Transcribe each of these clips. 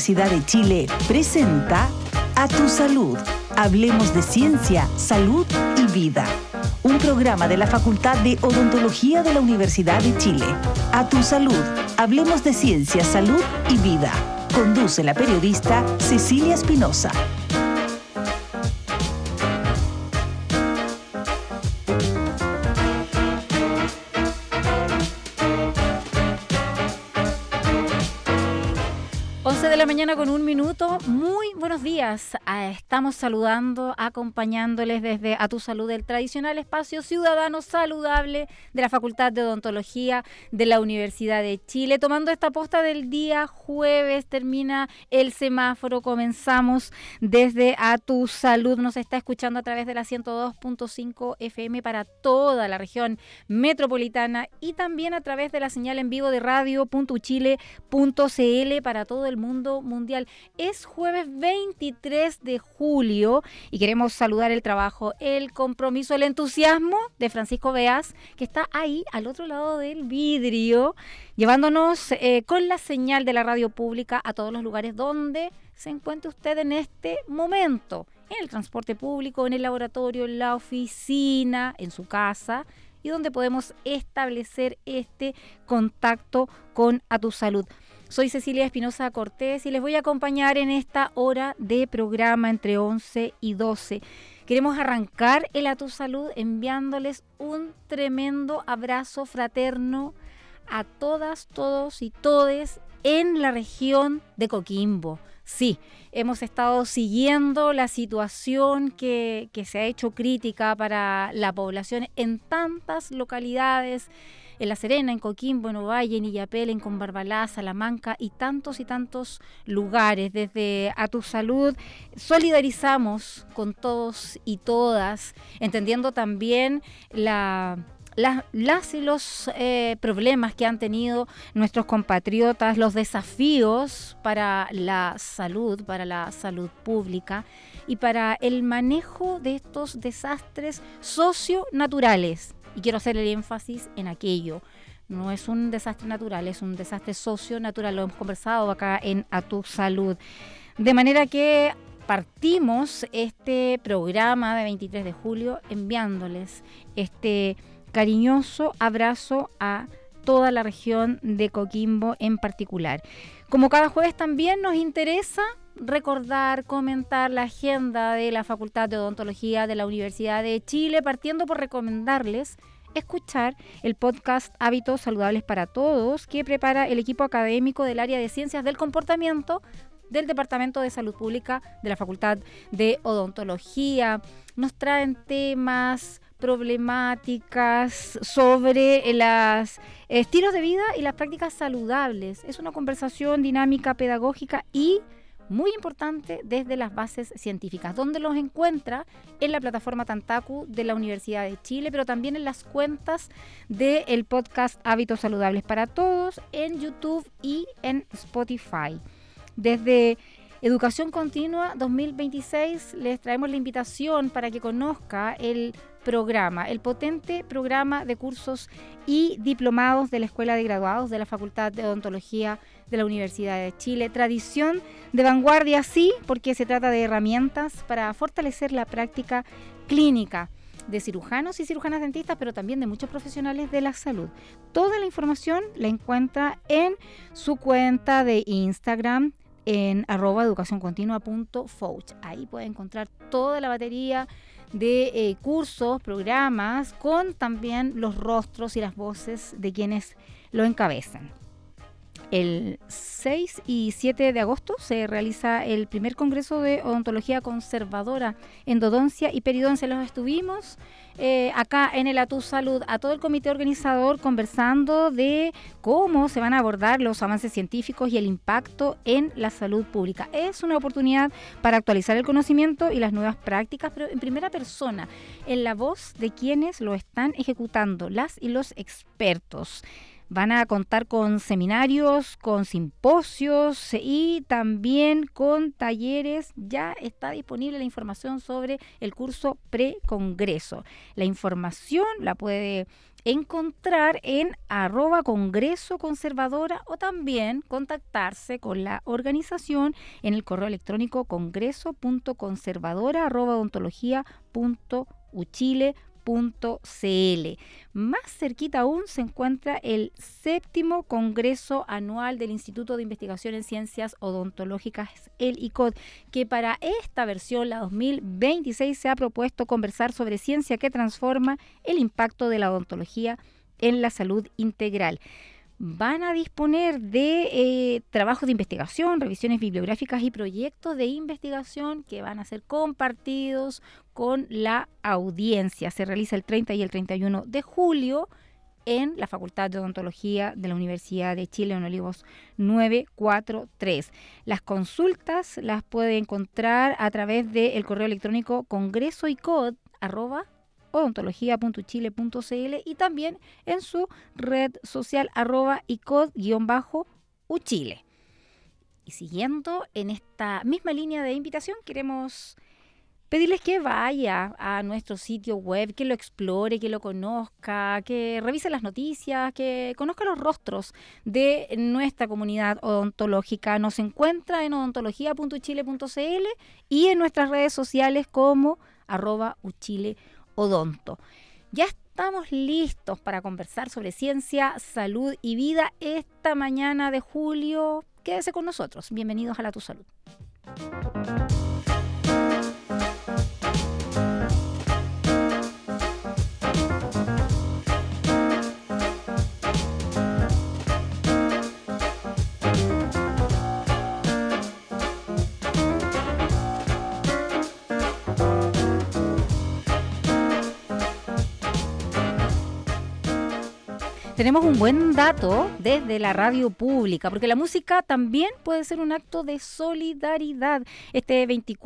Universidad de Chile presenta A Tu Salud. Hablemos de ciencia, salud y vida. Un programa de la Facultad de Odontología de la Universidad de Chile. A Tu Salud. Hablemos de ciencia, salud y vida. Conduce la periodista Cecilia Espinosa. De la mañana con 1 minuto. Muy buenos días. Estamos saludando, acompañándoles desde A Tu Salud, el tradicional espacio ciudadano saludable de la Facultad de Odontología de la Universidad de Chile. Tomando esta posta del día jueves, termina el semáforo, comenzamos desde A Tu Salud. Nos está escuchando a través de la 102.5 FM para toda la región metropolitana y también a través de la señal en vivo de radio.chile.cl para todo el mundo mundial. Es jueves 23 de julio y queremos saludar el trabajo, el compromiso, el entusiasmo de Francisco Beas, que está ahí al otro lado del vidrio, llevándonos con la señal de la radio pública a todos los lugares donde se encuentre usted en este momento, en el transporte público, en el laboratorio, en la oficina, en su casa, y donde podemos establecer este contacto con A Tu Salud. Soy Cecilia Espinosa Cortés y les voy a acompañar en esta hora de programa entre 11 y 12. Queremos arrancar el A Tu Salud enviándoles un tremendo abrazo fraterno a todas, todos y todes en la región de Coquimbo. Sí, hemos estado siguiendo la situación que se ha hecho crítica para la población en tantas localidades, en La Serena, en Coquimbo, en Ovalle, en Illapel, en Combarbalá, Salamanca y tantos lugares. Desde A Tu Salud solidarizamos con todos y todas, entendiendo también las y los problemas que han tenido nuestros compatriotas, los desafíos para la salud pública y para el manejo de estos desastres socionaturales. Y quiero hacer el énfasis en aquello. No es un desastre natural, es un desastre socionatural. Lo hemos conversado acá en A Tu Salud. De manera que partimos este programa de 23 de julio enviándoles este cariñoso abrazo a toda la región de Coquimbo en particular. Como cada jueves también nos interesa recordar, comentar la agenda de la Facultad de Odontología de la Universidad de Chile, partiendo por recomendarles escuchar el podcast Hábitos Saludables para Todos, que prepara el equipo académico del área de Ciencias del Comportamiento del Departamento de Salud Pública de la Facultad de Odontología. Nos traen temas, problemáticas sobre los estilos de vida y las prácticas saludables. Es una conversación dinámica, pedagógica y muy importante desde las bases científicas, donde los encuentra en la plataforma Tantaku de la Universidad de Chile, pero también en las cuentas del podcast Hábitos Saludables para Todos, en YouTube y en Spotify. Desde Educación Continua 2026 les traemos la invitación para que conozca el programa, el potente programa de cursos y diplomados de la Escuela de Graduados de la Facultad de Odontología de la Universidad de Chile. Tradición de vanguardia, sí, porque se trata de herramientas para fortalecer la práctica clínica de cirujanos y cirujanas dentistas, pero también de muchos profesionales de la salud. Toda la información la encuentra en su cuenta de Instagram, en @educacioncontinua.fouch. Ahí puede encontrar toda la batería de cursos, programas, con también los rostros y las voces de quienes lo encabezan. El 6 y 7 de agosto se realiza el primer Congreso de Odontología Conservadora, Endodoncia y Periodoncia. Los estuvimos acá en el A Tu Salud, a todo el comité organizador, conversando de cómo se van a abordar los avances científicos y el impacto en la salud pública. Es una oportunidad para actualizar el conocimiento y las nuevas prácticas, pero en primera persona, en la voz de quienes lo están ejecutando, las y los expertos. Van a contar con seminarios, con simposios y también con talleres. Ya está disponible la información sobre el curso pre-congreso. La información la puede encontrar en @Congreso Conservadora o también contactarse con la organización en el correo electrónico congreso.conservadora@odontología.uchile.cl. Más cerquita aún se encuentra el 7º Congreso Anual del Instituto de Investigación en Ciencias Odontológicas, el ICOD, que para esta versión, la 2026, se ha propuesto conversar sobre ciencia que transforma el impacto de la odontología en la salud integral. Van a disponer de trabajos de investigación, revisiones bibliográficas y proyectos de investigación que van a ser compartidos con la audiencia. Se realiza el 30 y el 31 de julio en la Facultad de Odontología de la Universidad de Chile, en Olivos 943. Las consultas las puede encontrar a través del correo electrónico congresoicod@odontología.uchile.cl y también en su red social @icod_uchile. Y siguiendo en esta misma línea de invitación, queremos pedirles que vaya a nuestro sitio web, que lo explore, que lo conozca, que revise las noticias, que conozca los rostros de nuestra comunidad odontológica. Nos encuentra en odontología.uchile.cl y en nuestras redes sociales como @uchileodonto. Ya estamos listos para conversar sobre ciencia, salud y vida esta mañana de julio. Quédese con nosotros. Bienvenidos a La Tu Salud. Tenemos un buen dato desde la radio pública, porque la música también puede ser un acto de solidaridad. Este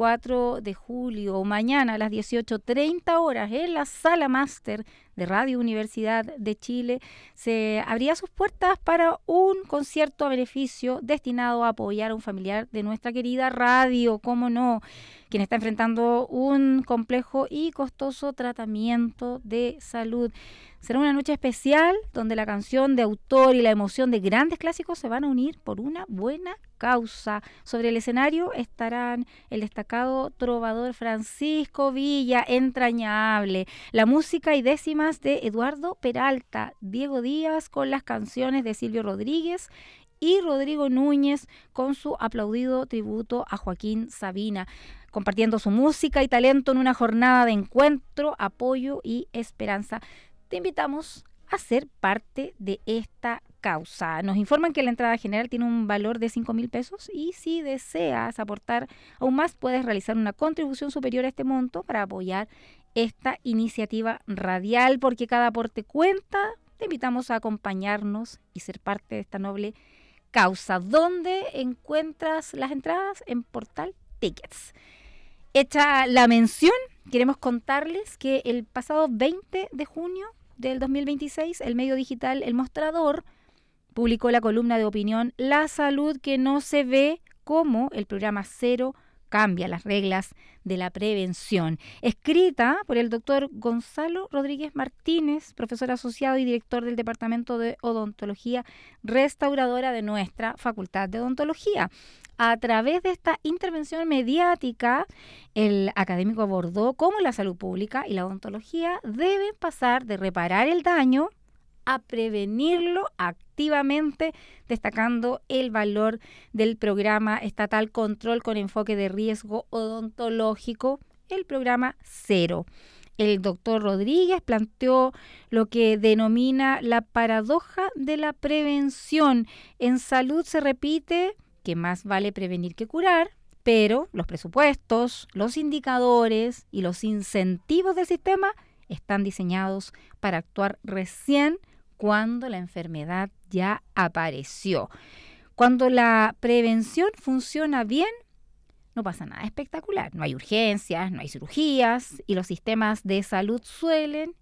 24 de julio, mañana a las 18:30 horas, en la Sala Máster de Radio Universidad de Chile, se abría sus puertas para un concierto a beneficio destinado a apoyar a un familiar de nuestra querida radio, cómo no, quien está enfrentando un complejo y costoso tratamiento de salud. Será una noche especial donde la canción de autor y la emoción de grandes clásicos se van a unir por una buena causa. Sobre el escenario estarán el destacado trovador Francisco Villa, entrañable, la música y décimas de Eduardo Peralta, Diego Díaz con las canciones de Silvio Rodríguez y Rodrigo Núñez con su aplaudido tributo a Joaquín Sabina, compartiendo su música y talento en una jornada de encuentro, apoyo y esperanza. Te invitamos a ser parte de esta causa. Nos informan que la entrada general tiene un valor de 5.000 pesos y si deseas aportar aún más puedes realizar una contribución superior a este monto para apoyar esta iniciativa radial, porque cada aporte cuenta. Te invitamos a acompañarnos y ser parte de esta noble causa. ¿Dónde encuentras las entradas? En Portal Tickets. Hecha la mención, queremos contarles que el pasado 20 de junio del 2026, el medio digital El Mostrador publicó la columna de opinión La salud que no se ve, cómo el programa Cero cambia las reglas de la prevención, escrita por el doctor Gonzalo Rodríguez Martínez, profesor asociado y director del Departamento de Odontología Restauradora de nuestra Facultad de Odontología. A través de esta intervención mediática, el académico abordó cómo la salud pública y la odontología deben pasar de reparar el daño a prevenirlo activamente, destacando el valor del programa estatal Control con enfoque de riesgo odontológico, el programa Cero. El doctor Rodríguez planteó lo que denomina la paradoja de la prevención. En salud se repite que más vale prevenir que curar, pero los presupuestos, los indicadores y los incentivos del sistema están diseñados para actuar recién cuando la enfermedad ya apareció. Cuando la prevención funciona bien, no pasa nada espectacular. No hay urgencias, no hay cirugías y los sistemas de salud suelen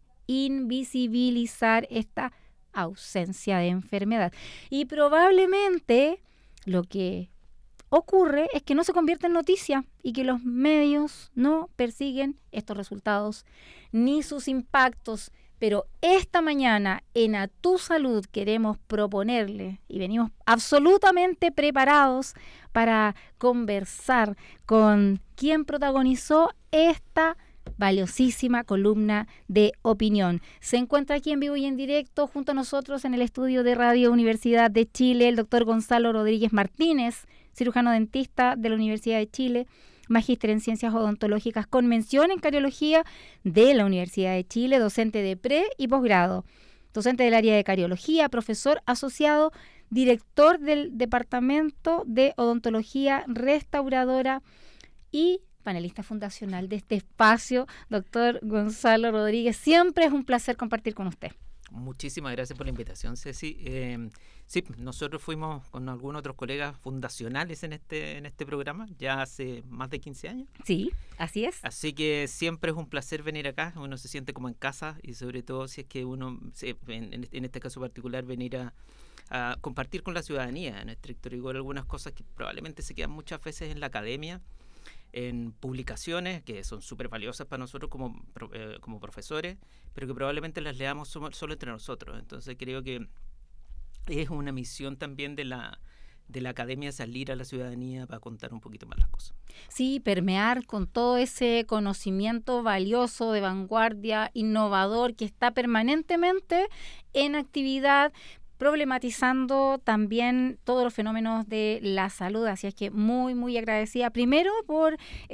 invisibilizar esta ausencia de enfermedad. Y probablemente lo que ocurre es que no se convierte en noticia y que los medios no persiguen estos resultados ni sus impactos Pero esta mañana en A Tu Salud queremos proponerle, y venimos absolutamente preparados para conversar con quien protagonizó esta valiosísima columna de opinión. Se encuentra aquí en vivo y en directo junto a nosotros en el estudio de Radio Universidad de Chile el doctor Gonzalo Rodríguez Martínez, cirujano dentista de la Universidad de Chile, magíster en Ciencias Odontológicas con mención en Cariología de la Universidad de Chile, docente de pre y posgrado, docente del área de Cariología, profesor asociado, director del Departamento de Odontología Restauradora y panelista fundacional de este espacio, doctor Gonzalo Rodríguez. Siempre es un placer compartir con usted. Muchísimas gracias por la invitación, Ceci. Sí, nosotros fuimos con algunos otros colegas fundacionales en este programa, ya hace más de 15 años. Sí, así es. Así que siempre es un placer venir acá, uno se siente como en casa y sobre todo si es que uno, en este caso particular, venir a compartir con la ciudadanía, en estricto rigor, algunas cosas que probablemente se quedan muchas veces en la academia, en publicaciones que son súper valiosas para nosotros como profesores, pero que probablemente las leamos solo entre nosotros. Entonces creo que es una misión también de la academia salir a la ciudadanía para contar un poquito más las cosas. Sí, permear con todo ese conocimiento valioso, de vanguardia, innovador, que está permanentemente en actividad, problematizando también todos los fenómenos de la salud. Así es que muy, muy agradecida primero por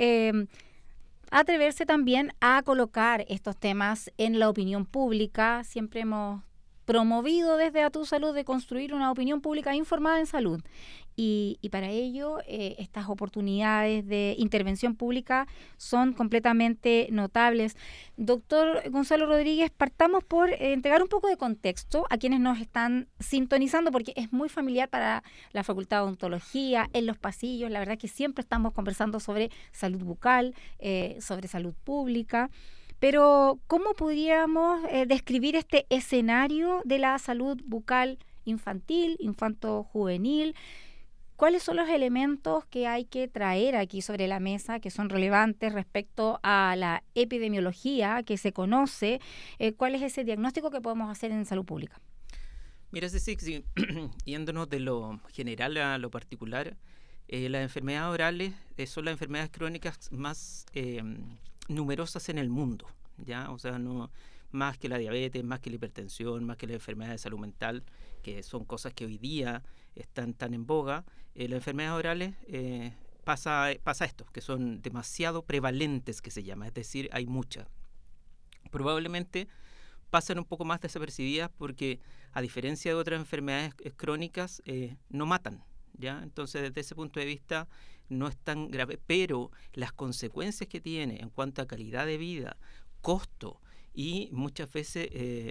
atreverse también a colocar estos temas en la opinión pública. Siempre hemos promovido desde A Tu Salud de construir una opinión pública informada en salud. Y para ello, estas oportunidades de intervención pública son completamente notables. Doctor Gonzalo Rodríguez, partamos por entregar un poco de contexto a quienes nos están sintonizando, porque es muy familiar para la Facultad de Odontología, en los pasillos. La verdad que siempre estamos conversando sobre salud bucal, sobre salud pública. Pero, ¿cómo podríamos describir este escenario de la salud bucal infantil, infanto-juvenil? ¿Cuáles son los elementos que hay que traer aquí sobre la mesa que son relevantes respecto a la epidemiología que se conoce? ¿Cuál es ese diagnóstico que podemos hacer en salud pública? Mira, Ceci, yéndonos de lo general a lo particular, las enfermedades orales son las enfermedades crónicas más numerosas en el mundo, ¿ya? O sea, no más que la diabetes, más que la hipertensión, más que las enfermedades de salud mental, que son cosas que hoy día están tan en boga. Las enfermedades orales pasa esto, que son demasiado prevalentes, que se llama, es decir, hay muchas. Probablemente pasan un poco más desapercibidas porque, a diferencia de otras enfermedades crónicas, no matan, ¿ya? Entonces, desde ese punto de vista, no es tan grave, pero las consecuencias que tiene en cuanto a calidad de vida, costo y muchas veces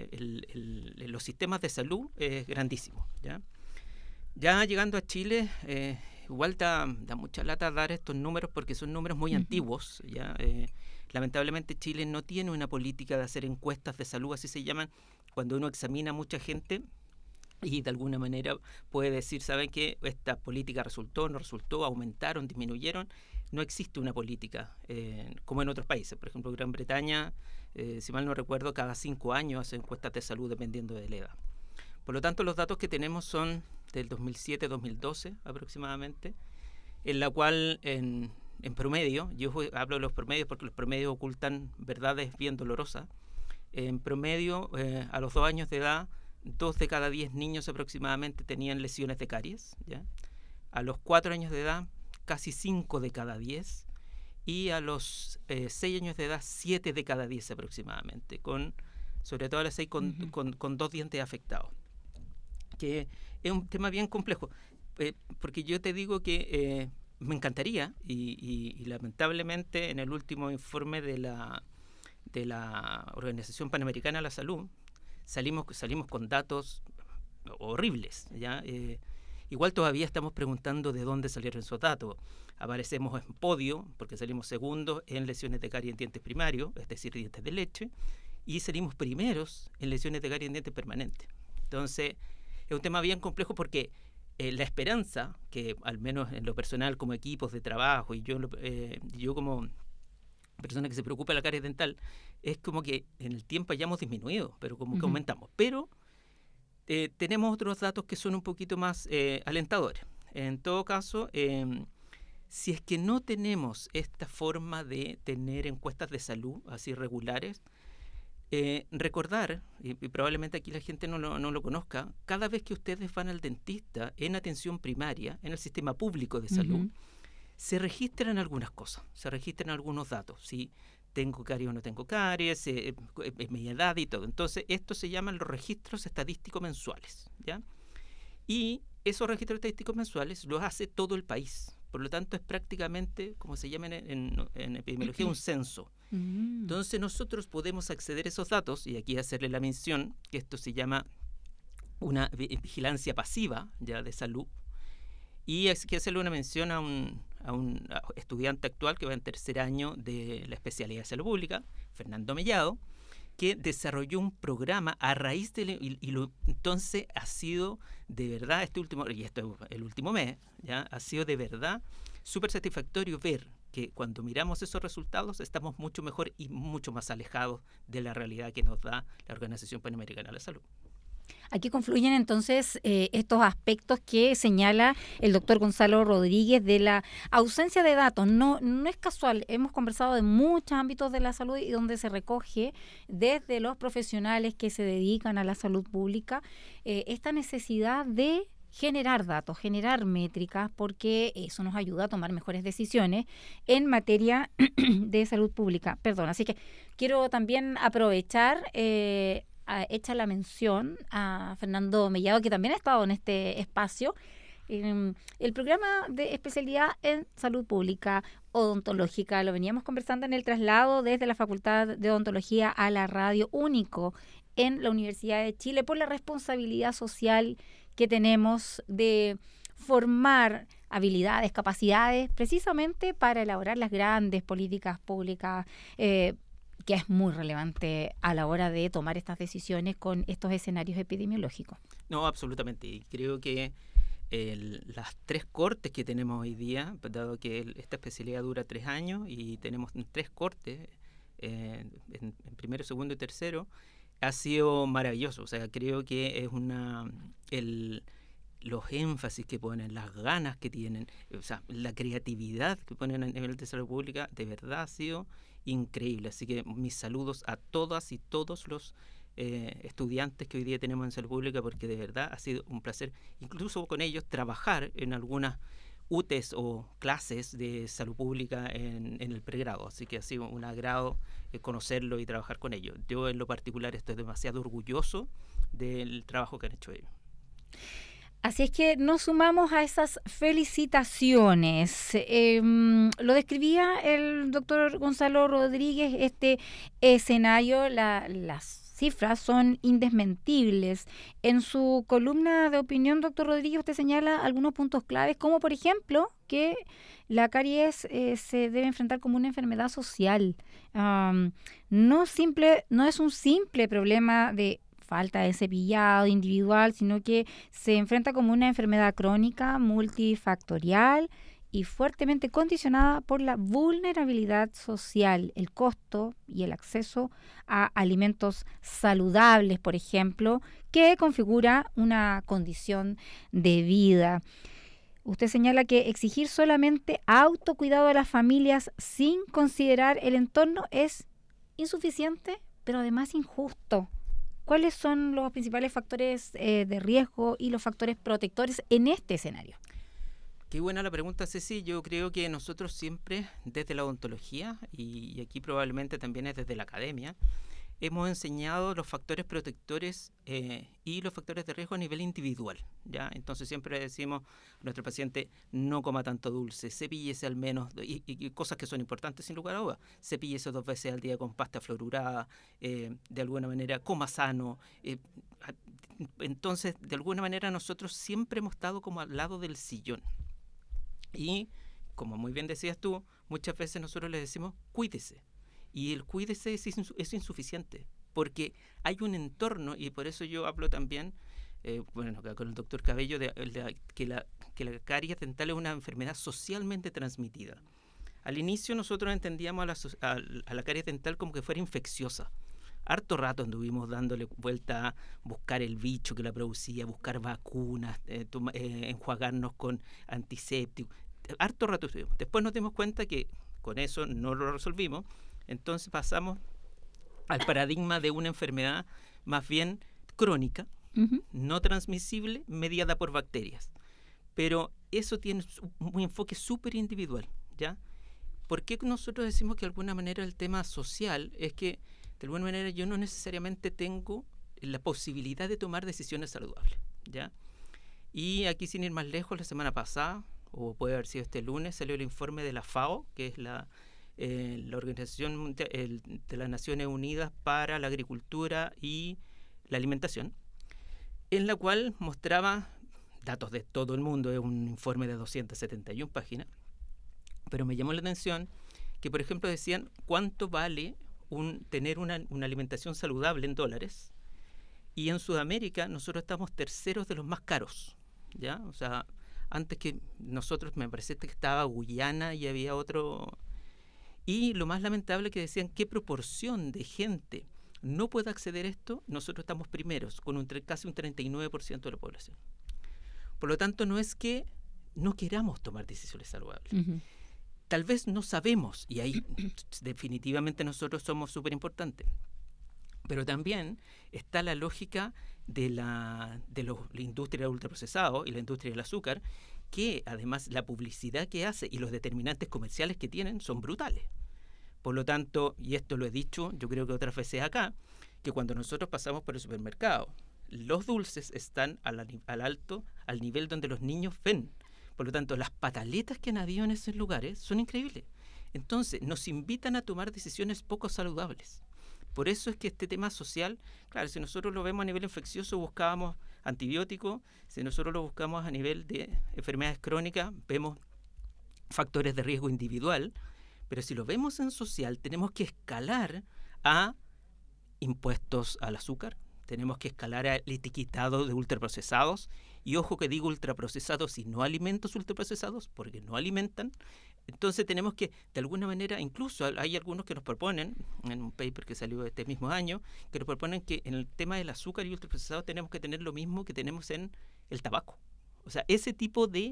los sistemas de salud es grandísimo, ¿ya? Ya llegando a Chile, igual da mucha lata dar estos números porque son números muy antiguos, ¿ya? Lamentablemente Chile no tiene una política de hacer encuestas de salud, así se llaman, cuando uno examina a mucha gente y de alguna manera puede decir, ¿saben qué? Esta política resultó, no resultó, aumentaron, disminuyeron. No existe una política como en otros países. Por ejemplo, Gran Bretaña, si mal no recuerdo, cada 5 años hace encuestas de salud dependiendo de la edad. Por lo tanto, los datos que tenemos son del 2007-2012 aproximadamente, en la cual en promedio, yo hablo de los promedios porque los promedios ocultan verdades bien dolorosas, en promedio a los 2 años de edad, 2 de cada 10 niños aproximadamente tenían lesiones de caries, ¿ya? A los 4 años de edad, casi 5 de cada 10, y a los 6 años de edad, 7 de cada 10 aproximadamente, sobre todo a las 6 con 2 dientes afectados. Que es un tema bien complejo, porque yo te digo que me encantaría, y lamentablemente en el último informe de la Organización Panamericana de la Salud, salimos con datos horribles, ¿ya? Igual todavía estamos preguntando de dónde salieron esos datos. Aparecemos en podio, porque salimos segundos en lesiones de caries en dientes primarios, es decir, dientes de leche, y salimos primeros en lesiones de caries en dientes permanentes. Entonces, es un tema bien complejo porque la esperanza, que al menos en lo personal como equipos de trabajo, y yo como persona que se preocupa de la caries dental, es como que en el tiempo hayamos disminuido, pero como que Ujú. aumentamos. Pero tenemos otros datos que son un poquito más alentadores. En todo caso, si es que no tenemos esta forma de tener encuestas de salud así regulares, recordar, y probablemente aquí la gente no lo conozca, cada vez que ustedes van al dentista en atención primaria, en el sistema público de salud, Ujú. se registran algunas cosas, se registran algunos datos, si tengo caries o no tengo caries, mi edad y todo. Entonces, esto se llaman los registros estadísticos mensuales, ¿ya? Y esos registros estadísticos mensuales los hace todo el país. Por lo tanto, es prácticamente, como se llama en epidemiología, un censo. Entonces, nosotros podemos acceder a esos datos, y aquí hacerle la mención, que esto se llama una vigilancia pasiva ya de salud. Y hay que hacerle una mención a un estudiante actual que va en tercer año de la especialidad de salud pública, Fernando Mellado, que desarrolló un programa a raíz de entonces ha sido de verdad y esto es el último mes, ya ha sido de verdad súper satisfactorio ver que cuando miramos esos resultados estamos mucho mejor y mucho más alejados de la realidad que nos da la Organización Panamericana de la Salud. Aquí confluyen entonces estos aspectos que señala el doctor Gonzalo Rodríguez de la ausencia de datos. No es casual, hemos conversado de muchos ámbitos de la salud y donde se recoge desde los profesionales que se dedican a la salud pública esta necesidad de generar datos, generar métricas, porque eso nos ayuda a tomar mejores decisiones en materia de salud pública. Perdón, así que quiero también aprovechar hecha la mención a Fernando Mellado, que también ha estado en este espacio. El programa de especialidad en salud pública odontológica lo veníamos conversando en el traslado desde la Facultad de Odontología a la Radio Único en la Universidad de Chile por la responsabilidad social que tenemos de formar habilidades, capacidades, precisamente para elaborar las grandes políticas públicas que es muy relevante a la hora de tomar estas decisiones con estos escenarios epidemiológicos. No, absolutamente. Y creo que las 3 cortes que tenemos hoy día, dado que esta especialidad dura 3 años y tenemos 3 cortes, en primero, segundo y tercero, ha sido maravilloso. O sea, creo que es los énfasis que ponen, las ganas que tienen, o sea, la creatividad que ponen a nivel de salud pública, de verdad ha sido increíble. Así que mis saludos a todas y todos los estudiantes que hoy día tenemos en salud pública, porque de verdad ha sido un placer, incluso con ellos, trabajar en algunas UTES o clases de salud pública en el pregrado. Así que ha sido un agrado conocerlo y trabajar con ellos. Yo en lo particular estoy demasiado orgulloso del trabajo que han hecho ellos. Así es que nos sumamos a esas felicitaciones. Lo describía el doctor Gonzalo Rodríguez, este escenario, las cifras son indesmentibles. En su columna de opinión, doctor Rodríguez, usted señala algunos puntos claves, como por ejemplo que la caries se debe enfrentar como una enfermedad social. No es un simple problema de falta de cepillado individual, sino que se enfrenta como una enfermedad crónica, multifactorial y fuertemente condicionada por la vulnerabilidad social, el costo y el acceso a alimentos saludables, por ejemplo, que configura una condición de vida. Usted señala que exigir solamente autocuidado a las familias sin considerar el entorno es insuficiente, pero además injusto. ¿Cuáles son los principales factores de riesgo y los factores protectores en este escenario? Qué buena la pregunta, Ceci. Yo creo que nosotros siempre, desde la odontología, y aquí probablemente también es desde la academia, hemos enseñado los factores protectores y los factores de riesgo a nivel individual, ¿ya? Entonces siempre decimos a nuestro paciente: no coma tanto dulce, cepíllese al menos, y cosas que son importantes sin lugar a dudas, cepíllese 2 veces al día con pasta fluorurada, de alguna manera coma sano. Entonces, de alguna manera nosotros siempre hemos estado como al lado del sillón. Y, como muy bien decías tú, muchas veces nosotros les decimos: cuídese. Y el cuídese es insuficiente, porque hay un entorno, y por eso yo hablo también, con el doctor Cabello, que la caries dental es una enfermedad socialmente transmitida. Al inicio nosotros entendíamos a la caries dental como que fuera infecciosa. Harto rato anduvimos dándole vuelta a buscar el bicho que la producía, buscar vacunas, enjuagarnos con antisépticos. Harto rato estuvimos. Después nos dimos cuenta que con eso no lo resolvimos, entonces pasamos al paradigma de una enfermedad más bien crónica, no transmisible, mediada por bacterias. Pero eso tiene un enfoque súper individual, ¿ya? ¿Por qué nosotros decimos que de alguna manera el tema social es que de alguna manera yo no necesariamente tengo la posibilidad de tomar decisiones saludables, ¿ya? Y aquí, sin ir más lejos, la semana pasada, o puede haber sido este lunes, salió el informe de la FAO, que es la Organización de las Naciones Unidas para la Agricultura y la Alimentación, en la cual mostraba datos de todo el mundo. Es un informe de 271 páginas, pero me llamó la atención que, por ejemplo, decían cuánto vale tener una alimentación saludable en dólares, y en Sudamérica nosotros estamos terceros de los más caros, ¿ya? O sea, antes que nosotros me parece que estaba Guyana y había otro, y lo más lamentable que decían qué proporción de gente no puede acceder a esto. Nosotros estamos primeros con casi un 39% de la población. Por lo tanto, no es que no queramos tomar decisiones saludables. Tal vez no sabemos, y ahí definitivamente nosotros somos súper importantes. Pero también está la lógica de la industria del ultraprocesado y la industria del azúcar, que además la publicidad que hace y los determinantes comerciales que tienen son brutales. Por lo tanto, y esto lo he dicho yo creo que otras veces acá, que cuando nosotros pasamos por el supermercado, los dulces están al nivel donde los niños ven. Por lo tanto, las pataletas que han habido en esos lugares son increíbles. Entonces, nos invitan a tomar decisiones poco saludables. Por eso es que este tema social, claro, si nosotros lo vemos a nivel infeccioso, buscábamos antibióticos. Si nosotros lo buscamos a nivel de enfermedades crónicas, vemos factores de riesgo individual. Pero si lo vemos en social, tenemos que escalar a impuestos al azúcar, tenemos que escalar al etiquetado de ultraprocesados, y ojo que digo ultraprocesados y no alimentos ultraprocesados, porque no alimentan. Entonces tenemos que, de alguna manera, incluso hay algunos que nos proponen, en un paper que salió este mismo año, que nos proponen que en el tema del azúcar y ultraprocesados tenemos que tener lo mismo que tenemos en el tabaco. O sea, ese tipo de...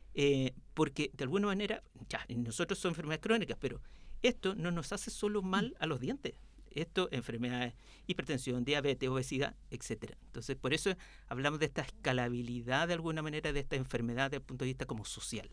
porque de alguna manera, ya, nosotros somos enfermedades crónicas, pero esto no nos hace solo mal a los dientes. Esto, enfermedades, hipertensión, diabetes, obesidad, etcétera. Entonces, por eso hablamos de esta escalabilidad de alguna manera de esta enfermedad desde el punto de vista como social.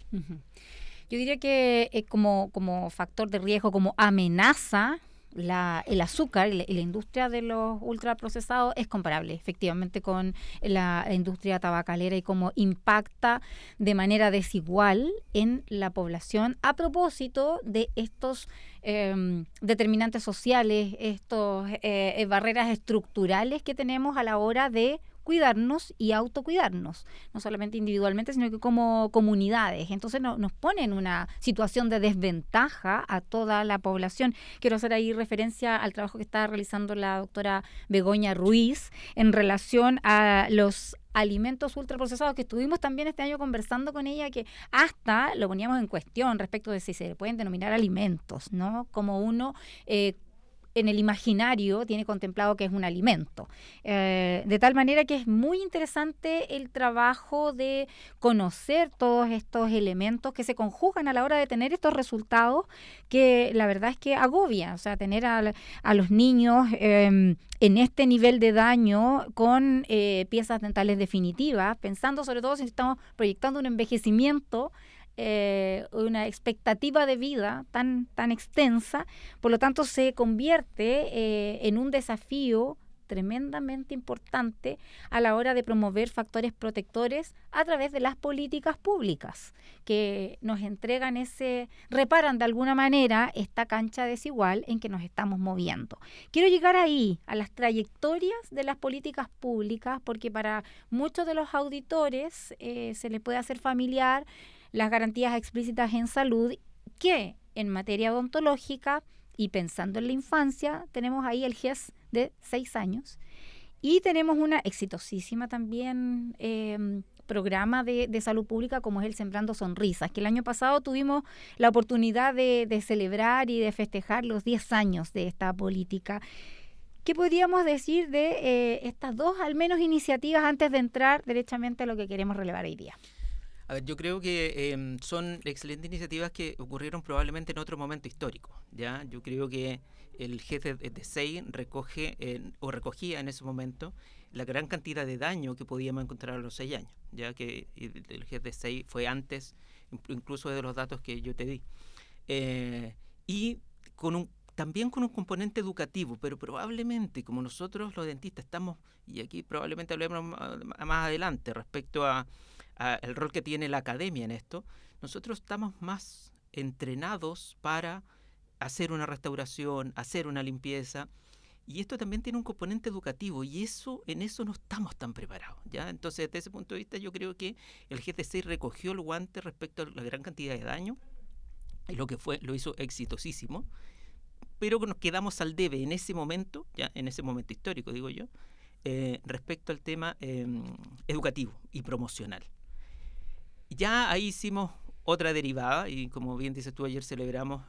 Yo diría que como factor de riesgo, como amenaza, el azúcar y la industria de los ultraprocesados es comparable efectivamente con la industria tabacalera y cómo impacta de manera desigual en la población a propósito de estos determinantes sociales, estos barreras estructurales que tenemos a la hora de cuidarnos y autocuidarnos, no solamente individualmente, sino que como comunidades. Entonces nos pone en una situación de desventaja a toda la población. Quiero hacer ahí referencia al trabajo que está realizando la doctora Begoña Ruiz en relación a los alimentos ultraprocesados, que estuvimos también este año conversando con ella, que hasta lo poníamos en cuestión respecto de si se pueden denominar alimentos, ¿no? Como uno... en el imaginario tiene contemplado que es un alimento. De tal manera que es muy interesante el trabajo de conocer todos estos elementos que se conjugan a la hora de tener estos resultados que la verdad es que agobia. O sea, tener a los niños en este nivel de daño con piezas dentales definitivas, pensando sobre todo si estamos proyectando un envejecimiento, una expectativa de vida tan extensa. Por lo tanto, se convierte en un desafío tremendamente importante a la hora de promover factores protectores a través de las políticas públicas que nos entregan reparan de alguna manera esta cancha desigual en que nos estamos moviendo. Quiero llegar ahí, a las trayectorias de las políticas públicas, porque para muchos de los auditores se les puede hacer familiar las garantías explícitas en salud, que en materia odontológica y pensando en la infancia, tenemos ahí el GES de 6 años y tenemos una exitosísima también programa de salud pública como es el Sembrando Sonrisas, que el año pasado tuvimos la oportunidad de celebrar y de festejar los 10 años de esta política. ¿Qué podríamos decir de estas dos, al menos, iniciativas antes de entrar derechamente a lo que queremos relevar hoy día? A ver, yo creo que son excelentes iniciativas que ocurrieron probablemente en otro momento histórico, ¿ya? Yo creo que el GES-DESEI recogía en ese momento la gran cantidad de daño que podíamos encontrar a los 6 años, ya que el GES-DESEI fue antes incluso de los datos que yo te di. Y también con un componente educativo, pero probablemente como nosotros los dentistas estamos, y aquí probablemente hablemos más adelante respecto al rol que tiene la academia en esto, nosotros estamos más entrenados para hacer una restauración, hacer una limpieza, y esto también tiene un componente educativo, y en eso no estamos tan preparados, ¿ya? Entonces, desde ese punto de vista, yo creo que el GES-DESEI recogió el guante respecto a la gran cantidad de daño, y lo hizo exitosísimo, pero nos quedamos al debe en ese momento, ya en ese momento histórico, digo yo, respecto al tema educativo y promocional. Ya ahí hicimos otra derivada, y como bien dices tú, ayer celebramos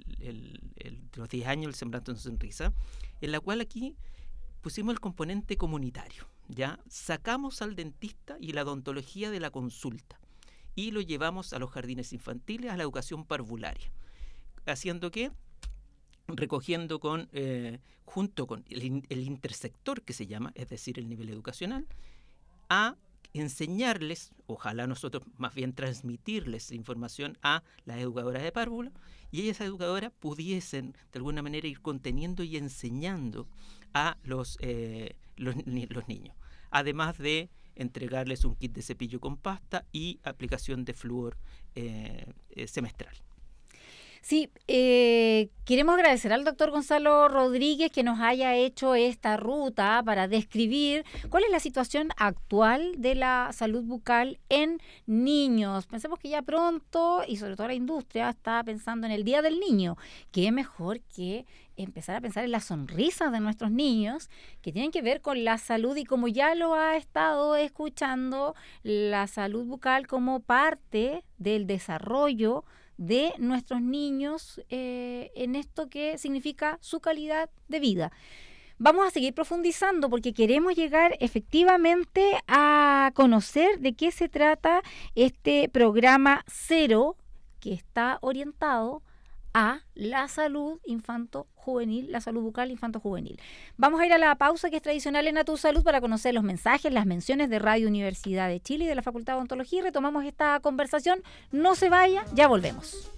los 10 años del Sembrando Sonrisa, en la cual aquí pusimos el componente comunitario, ¿ya? Sacamos al dentista y la odontología de la consulta y lo llevamos a los jardines infantiles, a la educación parvularia, haciendo que recogiendo junto con el intersector que se llama, es decir, el nivel educacional, a enseñarles, ojalá nosotros más bien transmitirles información a las educadoras de párvulo, y ellas educadoras pudiesen de alguna manera ir conteniendo y enseñando a los niños, además de entregarles un kit de cepillo con pasta y aplicación de flúor semestral. Sí, queremos agradecer al doctor Gonzalo Rodríguez que nos haya hecho esta ruta para describir cuál es la situación actual de la salud bucal en niños. Pensemos que ya pronto, y sobre todo la industria, está pensando en el Día del Niño. ¿Qué mejor que empezar a pensar en las sonrisas de nuestros niños que tienen que ver con la salud? Y como ya lo ha estado escuchando, la salud bucal como parte del desarrollo de nuestros niños en esto que significa su calidad de vida. Vamos a seguir profundizando porque queremos llegar efectivamente a conocer de qué se trata este programa Cero, que está orientado a la salud infanto-juvenil, la salud bucal infanto-juvenil. Vamos a ir a la pausa que es tradicional en A Tu Salud para conocer los mensajes, las menciones de Radio Universidad de Chile y de la Facultad de Odontología, y retomamos esta conversación. No se vaya, ya volvemos.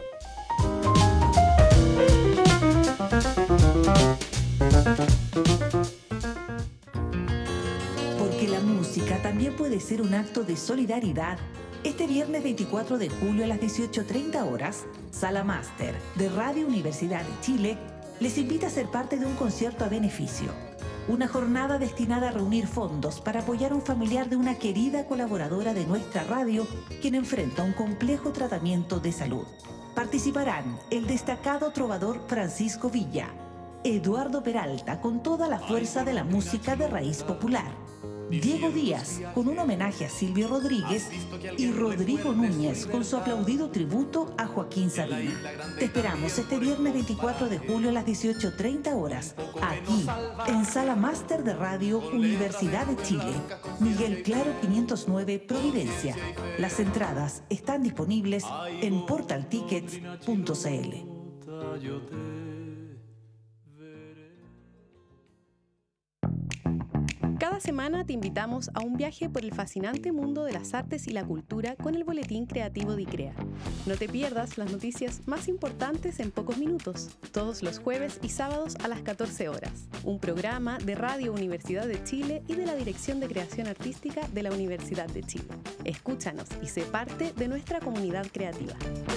Porque la música también puede ser un acto de solidaridad. Este viernes 24 de julio a las 18:30 horas, Sala Máster de Radio Universidad de Chile les invita a ser parte de un concierto a beneficio. Una jornada destinada a reunir fondos para apoyar a un familiar de una querida colaboradora de nuestra radio quien enfrenta un complejo tratamiento de salud. Participarán el destacado trovador Francisco Villa, Eduardo Peralta con toda la fuerza de la música de raíz popular, Diego Díaz con un homenaje a Silvio Rodríguez y Rodrigo Núñez con su aplaudido tributo a Joaquín Sabina. Te esperamos este viernes 24 de julio a las 18:30 horas, aquí en Sala Máster de Radio Universidad de Chile, Miguel Claro 509 Providencia. Las entradas están disponibles en portaltickets.cl. Cada semana te invitamos a un viaje por el fascinante mundo de las artes y la cultura con el boletín creativo de ICREA. No te pierdas las noticias más importantes en pocos minutos, todos los jueves y sábados a las 14 horas. Un programa de Radio Universidad de Chile y de la Dirección de Creación Artística de la Universidad de Chile. Escúchanos y sé parte de nuestra comunidad creativa.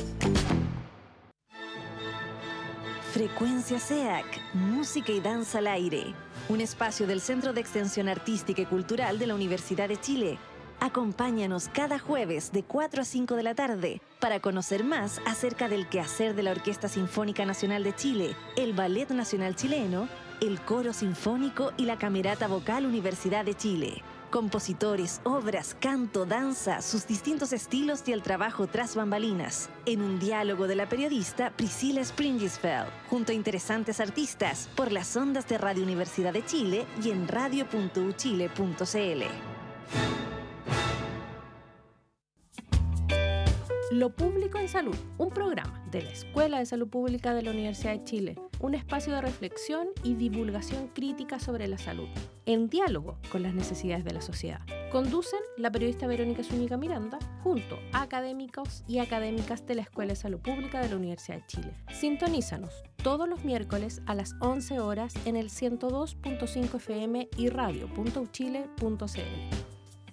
Frecuencia SEAC, música y danza al aire. Un espacio del Centro de Extensión Artística y Cultural de la Universidad de Chile. Acompáñanos cada jueves de 4 a 5 de la tarde para conocer más acerca del quehacer de la Orquesta Sinfónica Nacional de Chile, el Ballet Nacional Chileno, el Coro Sinfónico y la Camerata Vocal Universidad de Chile. Compositores, obras, canto, danza, sus distintos estilos y el trabajo tras bambalinas. En un diálogo de la periodista Priscila Springisfeld, junto a interesantes artistas, por las ondas de Radio Universidad de Chile y en radio.uchile.cl. Lo Público en Salud, un programa de la Escuela de Salud Pública de la Universidad de Chile, un espacio de reflexión y divulgación crítica sobre la salud, en diálogo con las necesidades de la sociedad. Conducen la periodista Verónica Zúñiga Miranda junto a académicos y académicas de la Escuela de Salud Pública de la Universidad de Chile. Sintonízanos todos los miércoles a las 11 horas en el 102.5 FM y radio.uchile.cl.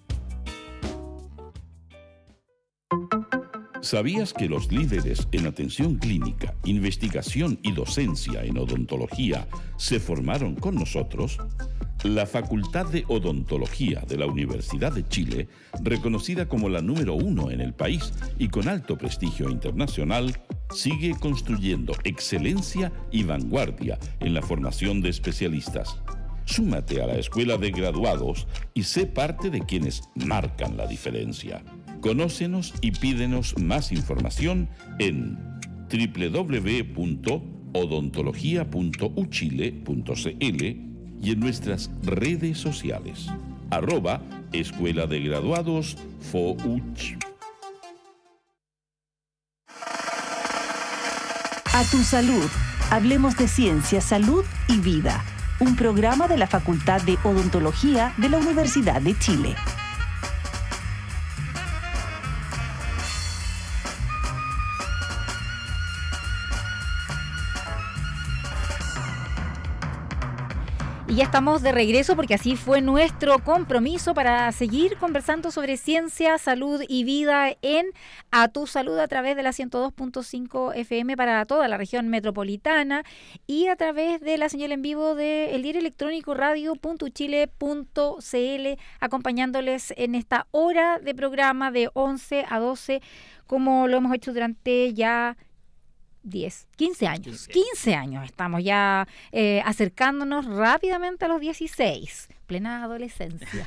¿Sabías que los líderes en atención clínica, investigación y docencia en odontología se formaron con nosotros? La Facultad de Odontología de la Universidad de Chile, reconocida como la número 1 en el país y con alto prestigio internacional, sigue construyendo excelencia y vanguardia en la formación de especialistas. Súmate a la Escuela de Graduados y sé parte de quienes marcan la diferencia. Conócenos y pídenos más información en www.odontologia.uchile.cl y en nuestras redes sociales. @Escuela de Graduados FOUCH. A tu salud. Hablemos de ciencia, salud y vida. Un programa de la Facultad de Odontología de la Universidad de Chile. Y ya estamos de regreso porque así fue nuestro compromiso para seguir conversando sobre ciencia, salud y vida en A Tu Salud a través de la 102.5 FM para toda la región metropolitana y a través de la señal en vivo del diario electrónico radio.uchile.cl, acompañándoles en esta hora de programa de 11 a 12, como lo hemos hecho durante ya 15 años. Estamos ya acercándonos rápidamente a los 16, plena adolescencia.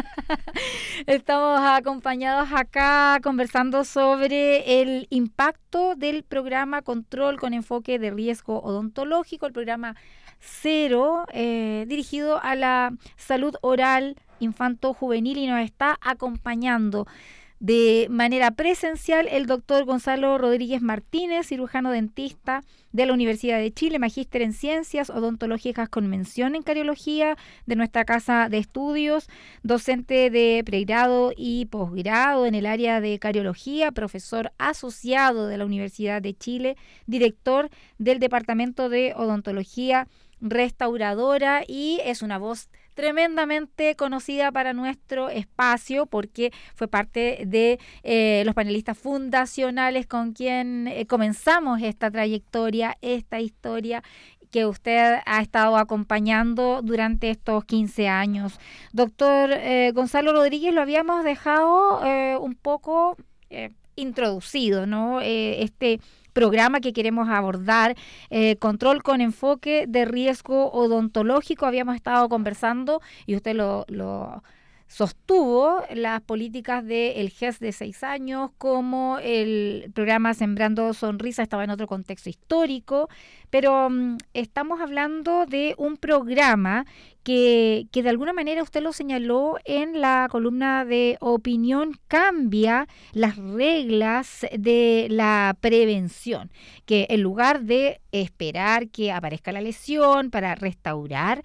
Estamos acompañados acá conversando sobre el impacto del programa Control con Enfoque de Riesgo Odontológico, el programa Cero, dirigido a la salud oral infanto-juvenil, y nos está acompañando de manera presencial el doctor Gonzalo Rodríguez Martínez, cirujano dentista de la Universidad de Chile, magíster en ciencias odontológicas con mención en cariología de nuestra casa de estudios, docente de pregrado y posgrado en el área de cariología, profesor asociado de la Universidad de Chile, director del Departamento de Odontología Restauradora, y es una voz tremendamente conocida para nuestro espacio porque fue parte de los panelistas fundacionales con quien comenzamos esta trayectoria, esta historia que usted ha estado acompañando durante estos 15 años. Doctor Gonzalo Rodríguez, lo habíamos dejado un poco introducido, ¿no? Este programa que queremos abordar, Control con Enfoque de Riesgo Odontológico. Habíamos estado conversando y usted lo sostuvo, las políticas del GES de 6 años, como el programa Sembrando Sonrisa estaba en otro contexto histórico, pero estamos hablando de un programa que de alguna manera usted lo señaló en la columna de opinión, cambia las reglas de la prevención, que en lugar de esperar que aparezca la lesión para restaurar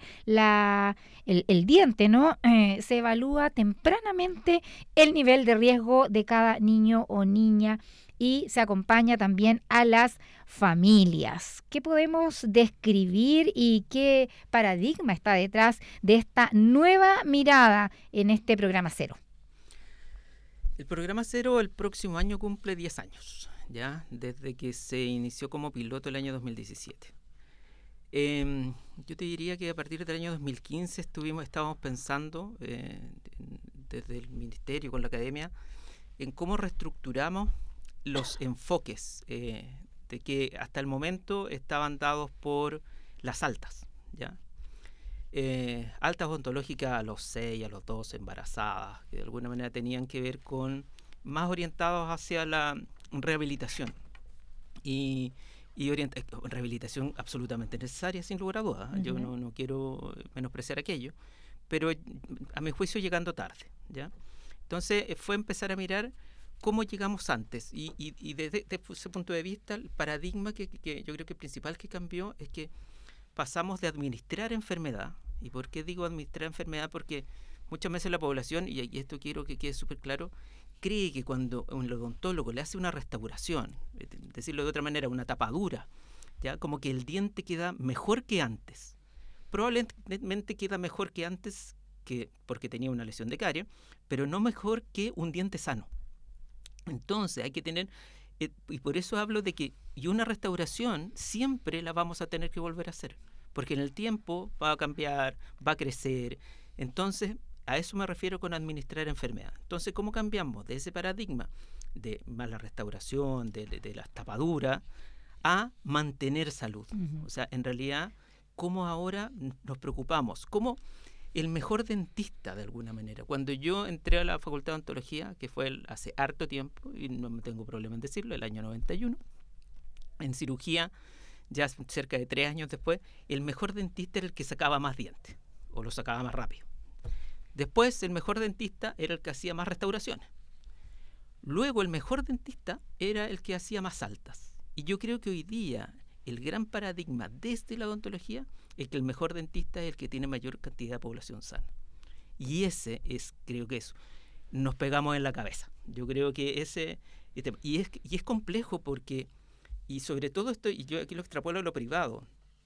el diente, ¿no? Se evalúa tempranamente el nivel de riesgo de cada niño o niña y se acompaña también a las familias. ¿Qué podemos describir y qué paradigma está detrás de esta nueva mirada en este programa Cero? El programa Cero el próximo año cumple 10 años, ya desde que se inició como piloto el año 2017. Yo te diría que a partir del año 2015 estábamos pensando desde el ministerio con la academia en cómo reestructuramos los enfoques de que hasta el momento estaban dados por las altas, ¿ya? altas odontológicas a los 6, a los 12, embarazadas, que de alguna manera tenían que ver con más orientados hacia la rehabilitación. Y rehabilitación absolutamente necesaria, sin lugar a dudas. Uh-huh. Yo no quiero menospreciar aquello, pero a mi juicio llegando tarde, ¿ya? Entonces fue empezar a mirar cómo llegamos antes, y desde ese punto de vista el paradigma que yo creo que el principal que cambió es que pasamos de administrar enfermedad. ¿Y por qué digo administrar enfermedad? Porque muchas veces la población, y esto quiero que quede súper claro, cree que cuando un odontólogo le hace una restauración, decirlo de otra manera, una tapadura, ya como que el diente queda mejor que antes. Probablemente queda mejor que antes porque tenía una lesión de carie, pero no mejor que un diente sano. Entonces hay que tener, y por eso hablo de que una restauración siempre la vamos a tener que volver a hacer, porque en el tiempo va a cambiar, va a crecer. Entonces a eso me refiero con administrar enfermedad. Entonces, ¿cómo cambiamos de ese paradigma de mala restauración, de las tapaduras, a mantener salud? Uh-huh. O sea, en realidad, ¿cómo ahora nos preocupamos? ¿Cómo el mejor dentista, de alguna manera? Cuando yo entré a la Facultad de Odontología, que fue hace harto tiempo, y no tengo problema en decirlo, el año 91, en cirugía, ya cerca de 3 años después, el mejor dentista era el que sacaba más dientes, o lo sacaba más rápido. Después, el mejor dentista era el que hacía más restauraciones. Luego, el mejor dentista era el que hacía más altas. Y yo creo que hoy día el gran paradigma desde la odontología es que el mejor dentista es el que tiene mayor cantidad de población sana. Y ese es, creo que eso, nos pegamos en la cabeza. Yo creo que y es complejo porque, y sobre todo esto, y yo aquí lo extrapolo a lo privado,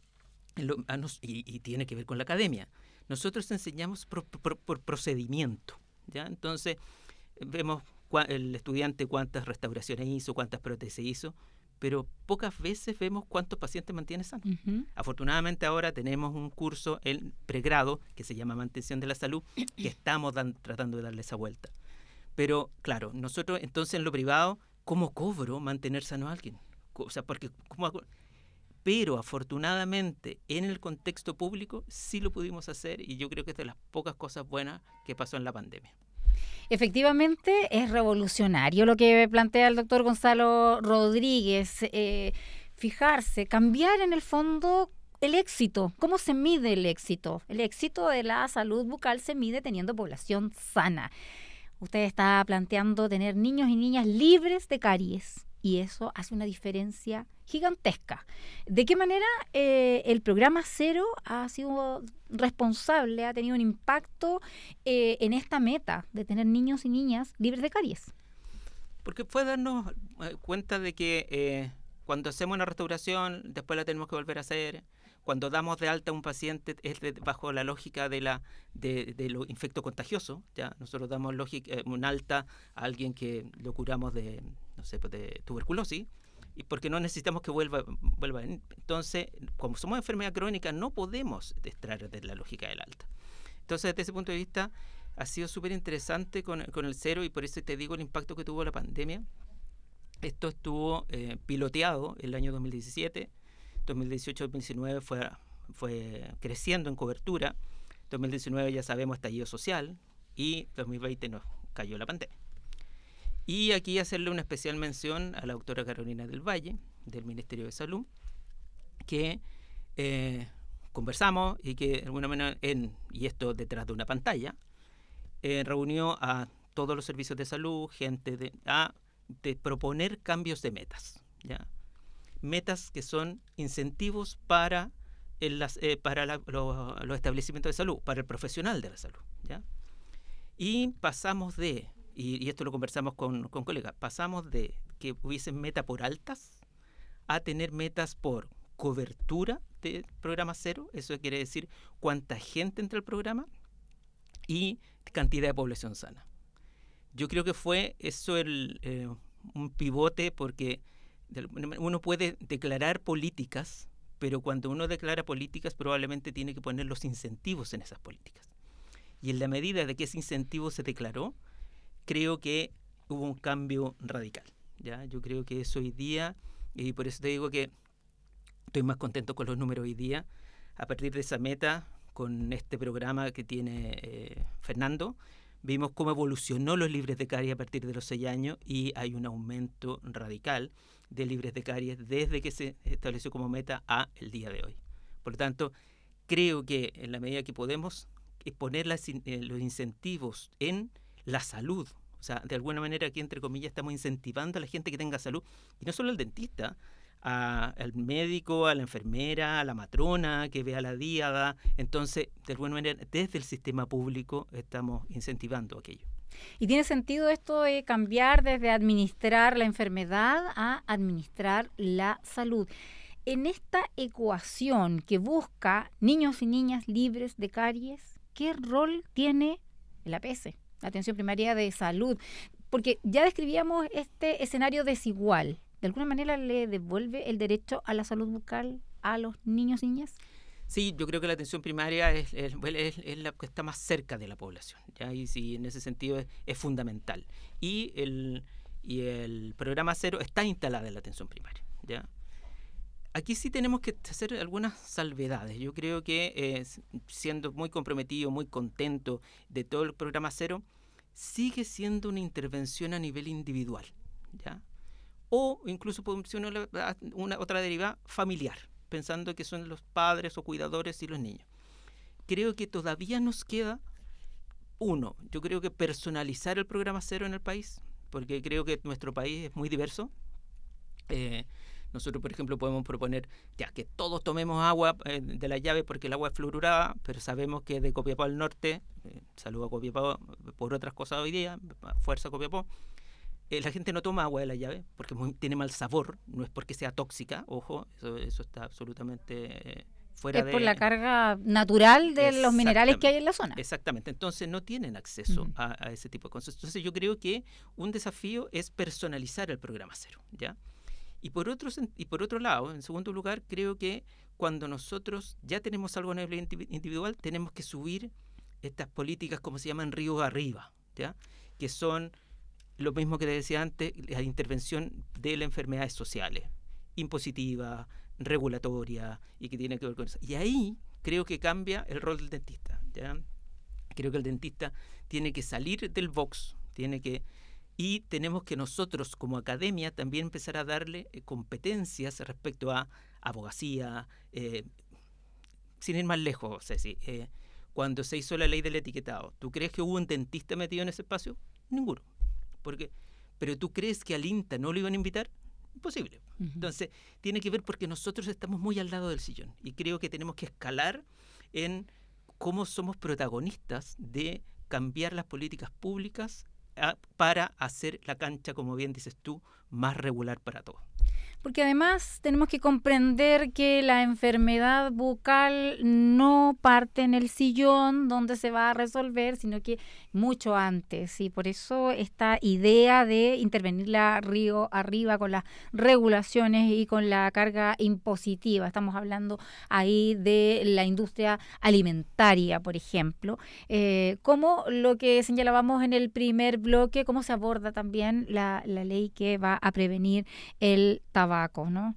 y tiene que ver con la academia. Nosotros enseñamos por procedimiento, ¿ya? Entonces, vemos el estudiante cuántas restauraciones hizo, cuántas prótesis hizo, pero pocas veces vemos cuántos pacientes mantiene sanos. Uh-huh. Afortunadamente ahora tenemos un curso en pregrado que se llama Mantención de la Salud, que estamos tratando de darle esa vuelta. Pero, claro, nosotros entonces en lo privado, ¿cómo cobro mantener sano a alguien? O sea, porque pero afortunadamente en el contexto público sí lo pudimos hacer, y yo creo que es de las pocas cosas buenas que pasó en la pandemia. Efectivamente es revolucionario lo que plantea el doctor Gonzalo Rodríguez, fijarse, cambiar en el fondo el éxito. ¿Cómo se mide el éxito? El éxito de la salud bucal se mide teniendo población sana. Usted está planteando tener niños y niñas libres de caries, y eso hace una diferencia gigantesca. ¿De qué manera el programa Cero ha sido responsable, ha tenido un impacto en esta meta de tener niños y niñas libres de caries? Porque fue darnos cuenta de que cuando hacemos una restauración, después la tenemos que volver a hacer. Cuando damos de alta a un paciente es bajo la lógica de lo infecto contagioso, ¿ya? Nosotros damos un alta a alguien que lo curamos de tuberculosis, y porque no necesitamos que vuelva. Entonces, como somos enfermedad crónica, no podemos extraer de la lógica del alta. Entonces, desde ese punto de vista, ha sido súper interesante con el Cero, y por eso te digo el impacto que tuvo la pandemia. Esto estuvo piloteado el año 2017, 2018-2019 fue creciendo en cobertura, 2019 ya sabemos estallido social, y 2020 nos cayó la pandemia. Y aquí hacerle una especial mención a la doctora Carolina del Valle, del Ministerio de Salud, que conversamos y que de alguna manera, y esto detrás de una pantalla, reunió a todos los servicios de salud, gente de proponer cambios de metas, ¿ya? Metas que son incentivos para los establecimientos de salud, para el profesional de la salud, ¿ya? Y pasamos y esto lo conversamos con colegas, pasamos de que hubiesen meta por altas a tener metas por cobertura de programa Cero. Eso quiere decir cuánta gente entra al programa y cantidad de población sana. Yo creo que fue eso un pivote, porque uno puede declarar políticas, pero cuando uno declara políticas probablemente tiene que poner los incentivos en esas políticas. Y en la medida de que ese incentivo se declaró, creo que hubo un cambio radical, ¿ya? Yo creo que eso hoy día, y por eso te digo que estoy más contento con los números hoy día, a partir de esa meta, con este programa que tiene Fernando, vimos cómo evolucionó los libres de caries a partir de los 6 años y hay un aumento radical de libres de caries desde que se estableció como meta a el día de hoy. Por lo tanto, creo que en la medida que podemos poner los incentivos en la salud, o sea, de alguna manera aquí entre comillas estamos incentivando a la gente que tenga salud, y no solo al dentista, al médico, a la enfermera, a la matrona que vea la díada. Entonces, de alguna manera, desde el sistema público estamos incentivando aquello. ¿Y tiene sentido esto de cambiar desde administrar la enfermedad a administrar la salud? En esta ecuación que busca niños y niñas libres de caries, ¿qué rol tiene el APS, la atención primaria de salud? Porque ya describíamos este escenario desigual. ¿De alguna manera le devuelve el derecho a la salud bucal a los niños y niñas? Sí, yo creo que la atención primaria es la que está más cerca de la población, ¿ya? Y sí, en ese sentido es fundamental. Y el programa Cero está instalado en la atención primaria, ¿ya? Aquí sí tenemos que hacer algunas salvedades. Yo creo que siendo muy comprometido, muy contento de todo el programa Cero, sigue siendo una intervención a nivel individual, ¿ya? O incluso podemos hacer una otra derivada familiar, pensando que son los padres o cuidadores y los niños. Creo que todavía nos queda, yo creo que personalizar el programa Cero en el país, porque creo que nuestro país es muy diverso. Nosotros, por ejemplo, podemos proponer que todos tomemos agua de la llave porque el agua es fluorurada, pero sabemos que de Copiapó al norte, saludo a Copiapó por otras cosas hoy día, fuerza Copiapó, la gente no toma agua de la llave porque tiene mal sabor, no es porque sea tóxica, ojo, eso está absolutamente fuera de... Es por la carga natural de los minerales que hay en la zona. Exactamente, entonces no tienen acceso a ese tipo de cosas. Entonces yo creo que un desafío es personalizar el programa Cero, ¿ya? Y por otro lado, en segundo lugar, creo que cuando nosotros ya tenemos algo a nivel individual, tenemos que subir estas políticas, como se llaman, río arriba, ¿ya? Que son lo mismo que te decía antes, la intervención de las enfermedades sociales, impositiva, regulatoria, y que tiene que ver con eso. Y ahí creo que cambia el rol del dentista, ¿ya? Creo que el dentista tiene que salir del box, y tenemos que nosotros como academia también empezar a darle competencias respecto a abogacía, sin ir más lejos, Ceci. Cuando se hizo la ley del etiquetado, ¿tú crees que hubo un dentista metido en ese espacio? Ninguno. Pero ¿tú crees que al INTA no lo iban a invitar? Imposible. Entonces, tiene que ver porque nosotros estamos muy al lado del sillón y creo que tenemos que escalar en cómo somos protagonistas de cambiar las políticas públicas para hacer la cancha, como bien dices tú, más regular para todos. Porque además tenemos que comprender que la enfermedad bucal no parte en el sillón donde se va a resolver, sino que mucho antes. Y por eso esta idea de intervenirla río arriba con las regulaciones y con la carga impositiva. Estamos hablando ahí de la industria alimentaria, por ejemplo. Como lo que señalábamos en el primer bloque, cómo se aborda también la ley que va a prevenir el tabaco, ¿no?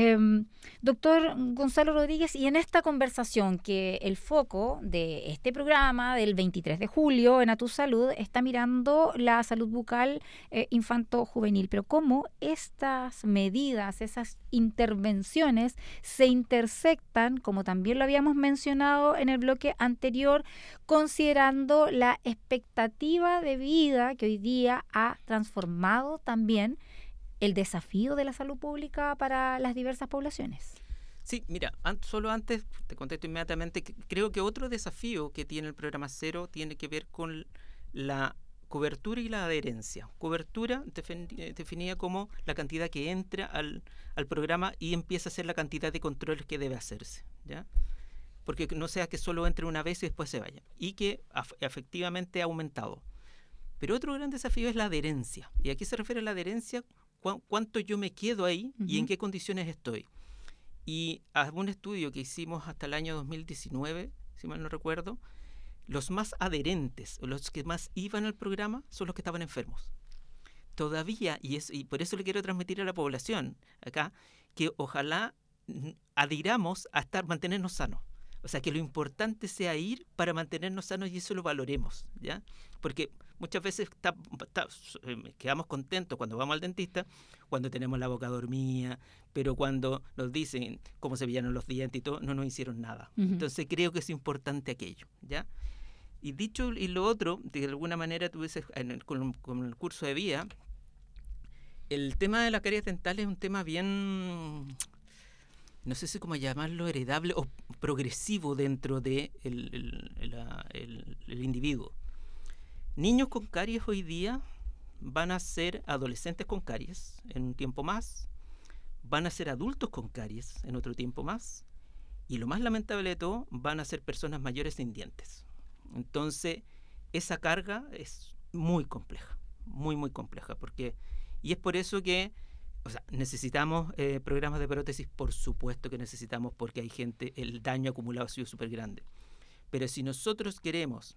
Doctor Gonzalo Rodríguez, y en esta conversación que el foco de este programa del 23 de julio en A Tu Salud está mirando la salud bucal infanto-juvenil, pero cómo estas medidas, esas intervenciones se intersectan, como también lo habíamos mencionado en el bloque anterior, considerando la expectativa de vida que hoy día ha transformado también el desafío de la salud pública para las diversas poblaciones. Sí, mira, solo antes te contesto inmediatamente, creo que otro desafío que tiene el programa Cero tiene que ver con la cobertura y la adherencia. Cobertura definida como la cantidad que entra al programa y empieza a ser la cantidad de controles que debe hacerse, ¿ya? Porque no sea que solo entre una vez y después se vaya, y que efectivamente ha aumentado. Pero otro gran desafío es la adherencia. ¿Y a qué se refiere la adherencia? ¿Cuánto yo me quedo ahí y en qué condiciones estoy? Y un estudio que hicimos hasta el año 2019, si mal no recuerdo, los más adherentes, o los que más iban al programa, son los que estaban enfermos. Todavía, y por eso le quiero transmitir a la población acá, que ojalá adhiramos a mantenernos sanos. O sea, que lo importante sea ir para mantenernos sanos y eso lo valoremos, ¿ya? Porque muchas veces quedamos contentos cuando vamos al dentista, cuando tenemos la boca dormida, pero cuando nos dicen cómo se pillaron los dientes y todo, no nos hicieron nada. Uh-huh. Entonces creo que es importante aquello, ¿ya? Y dicho y lo otro, de alguna manera tú dices, con el curso de vida, el tema de la caries dental es un tema bien, no sé si cómo llamarlo, heredable o progresivo dentro de el individuo. Niños con caries hoy día van a ser adolescentes con caries en un tiempo más, van a ser adultos con caries en otro tiempo más, y lo más lamentable de todo, van a ser personas mayores sin dientes. Entonces, esa carga es muy compleja, muy, muy compleja, y es por eso que, o sea, necesitamos programas de prótesis, por supuesto que necesitamos, porque hay gente, el daño acumulado ha sido súper grande. Pero si nosotros queremos,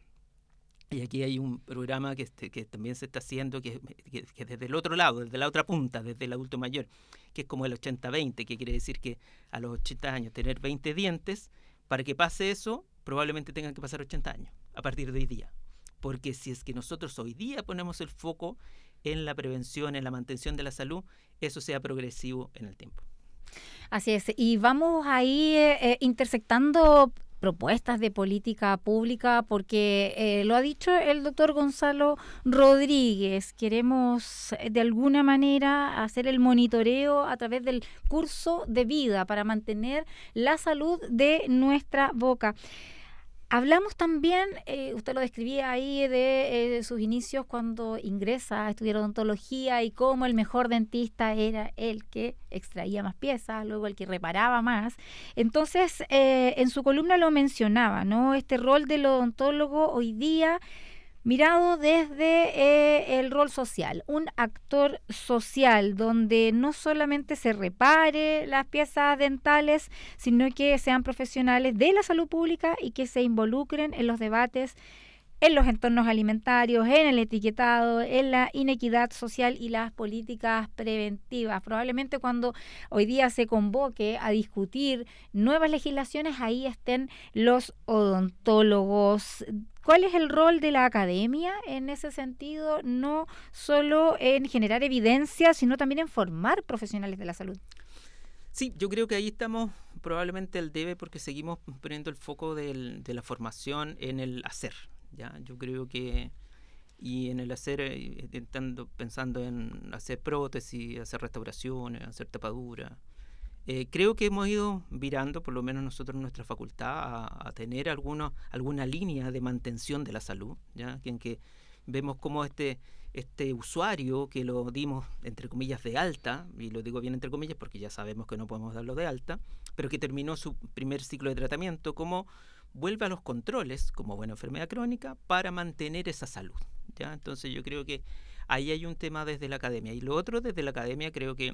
y aquí hay un programa que también se está haciendo, que desde el otro lado, desde la otra punta, desde el adulto mayor, que es como el 80-20, que quiere decir que a los 80 años tener 20 dientes, para que pase eso, probablemente tengan que pasar 80 años, a partir de hoy día. Porque si es que nosotros hoy día ponemos el foco en la prevención, en la mantención de la salud, eso sea progresivo en el tiempo. Así es, y vamos ahí intersectando propuestas de política pública, porque lo ha dicho el doctor Gonzalo Rodríguez, queremos de alguna manera hacer el monitoreo a través del curso de vida para mantener la salud de nuestra boca. Hablamos también, usted lo describía ahí, de sus inicios cuando ingresa a estudiar odontología y cómo el mejor dentista era el que extraía más piezas, luego el que reparaba más. Entonces, en su columna lo mencionaba, ¿no? Este rol del odontólogo hoy día mirado desde el rol social, un actor social donde no solamente se repare las piezas dentales, sino que sean profesionales de la salud pública y que se involucren en los debates, en los entornos alimentarios, en el etiquetado, en la inequidad social y las políticas preventivas. Probablemente cuando hoy día se convoque a discutir nuevas legislaciones, ahí estén los odontólogos. ¿Cuál es el rol de la academia en ese sentido? No solo en generar evidencia, sino también en formar profesionales de la salud. Sí, yo creo que ahí estamos probablemente al debe, porque seguimos poniendo el foco de la formación en el hacer. ¿Ya? Yo creo que, y en el hacer, pensando en hacer prótesis, hacer restauraciones, hacer tapadura, creo que hemos ido virando, por lo menos nosotros en nuestra facultad, a tener alguna línea de mantención de la salud, ¿ya? En que vemos cómo este usuario que lo dimos, entre comillas, de alta, y lo digo bien entre comillas porque ya sabemos que no podemos darlo de alta, pero que terminó su primer ciclo de tratamiento, cómo vuelve a los controles como buena enfermedad crónica para mantener esa salud, ¿ya? Entonces yo creo que ahí hay un tema desde la academia. Y lo otro desde la academia, creo que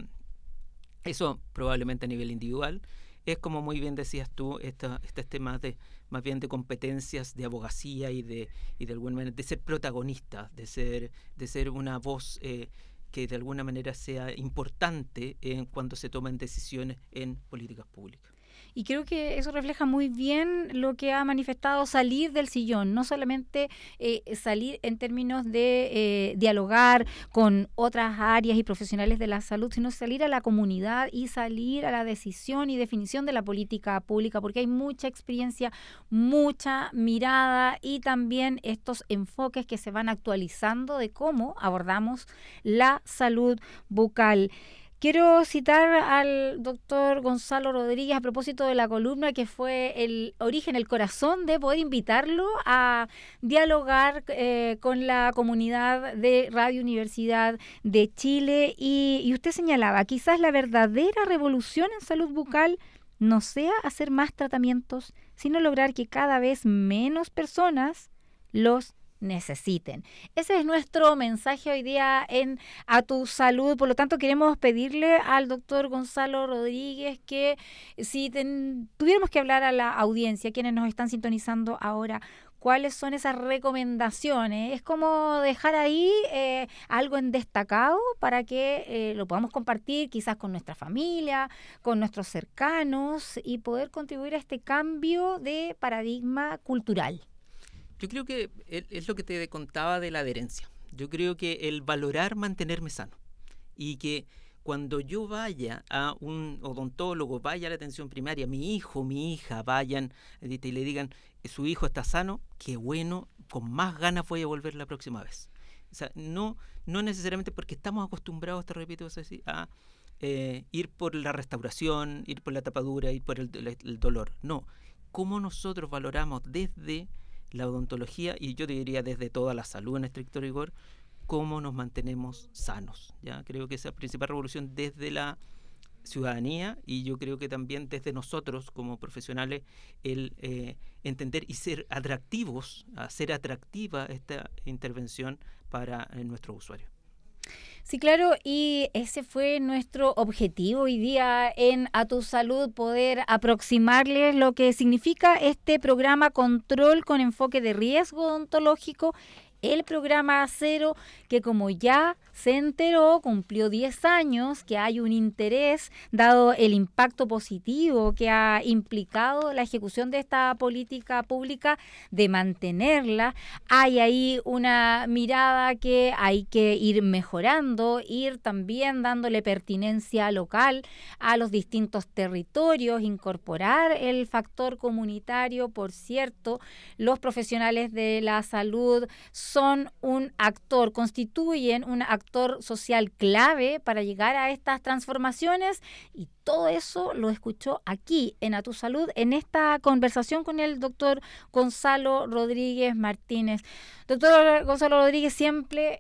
eso probablemente a nivel individual es, como muy bien decías tú, estos temas más bien de competencias de abogacía y de alguna manera de ser protagonista, de ser una voz que de alguna manera sea importante cuando se toman decisiones en políticas públicas. Y creo que eso refleja muy bien lo que ha manifestado salir del sillón, no solamente salir en términos de dialogar con otras áreas y profesionales de la salud, sino salir a la comunidad y salir a la decisión y definición de la política pública, porque hay mucha experiencia, mucha mirada y también estos enfoques que se van actualizando de cómo abordamos la salud bucal. Quiero citar al doctor Gonzalo Rodríguez a propósito de la columna que fue el origen, el corazón de poder invitarlo a dialogar con la comunidad de Radio Universidad de Chile. Y usted señalaba, quizás la verdadera revolución en salud bucal no sea hacer más tratamientos, sino lograr que cada vez menos personas los necesiten. Ese es nuestro mensaje hoy día en A Tu Salud. Por lo tanto, queremos pedirle al doctor Gonzalo Rodríguez que si tuviéramos que hablar a la audiencia, quienes nos están sintonizando ahora, cuáles son esas recomendaciones. Es como dejar ahí algo en destacado para que lo podamos compartir quizás con nuestra familia, con nuestros cercanos y poder contribuir a este cambio de paradigma cultural. Yo creo que es lo que te contaba de la adherencia. Yo creo que el valorar mantenerme sano y que cuando yo vaya a un odontólogo, vaya a la atención primaria, mi hijo, mi hija vayan y le digan, su hijo está sano, qué bueno, con más ganas voy a volver la próxima vez. O sea, no necesariamente porque estamos acostumbrados, te repito, a ir por la restauración, ir por la tapadura, ir por el dolor. No, cómo nosotros valoramos desde la odontología, y yo diría desde toda la salud en estricto rigor, cómo nos mantenemos sanos. ¿Ya? Creo que esa es la principal revolución desde la ciudadanía, y yo creo que también desde nosotros como profesionales, el entender y ser atractivos, hacer atractiva esta intervención para nuestros usuarios. Sí, claro, y ese fue nuestro objetivo hoy día en A Tu Salud, poder aproximarles lo que significa este programa Control con enfoque de riesgo odontológico, el programa Cero, que como ya se enteró, cumplió 10 años, que hay un interés, dado el impacto positivo que ha implicado la ejecución de esta política pública, de mantenerla. Hay ahí una mirada que hay que ir mejorando, ir también dándole pertinencia local a los distintos territorios, incorporar el factor comunitario. Por cierto, los profesionales de la salud son un actor, constituyen un actor social clave para llegar a estas transformaciones, y todo eso lo escuchó aquí en A Tu Salud, en esta conversación con el doctor Gonzalo Rodríguez Martínez. Doctor Gonzalo Rodríguez, siempre